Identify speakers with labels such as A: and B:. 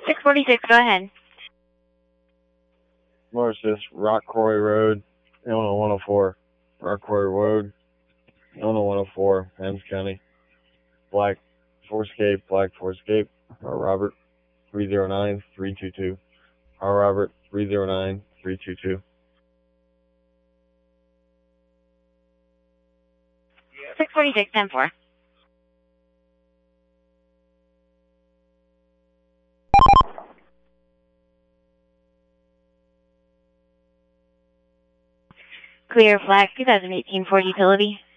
A: 646, go ahead.
B: Marcus, Rock Quarry Road, Illinois 104. Rock Quarry Road, Illinois 104, Adams County. Black Forescape, Robert 309322. Robert 309322.
A: 646, 10-4. Clear flag 2018 Ford Utility.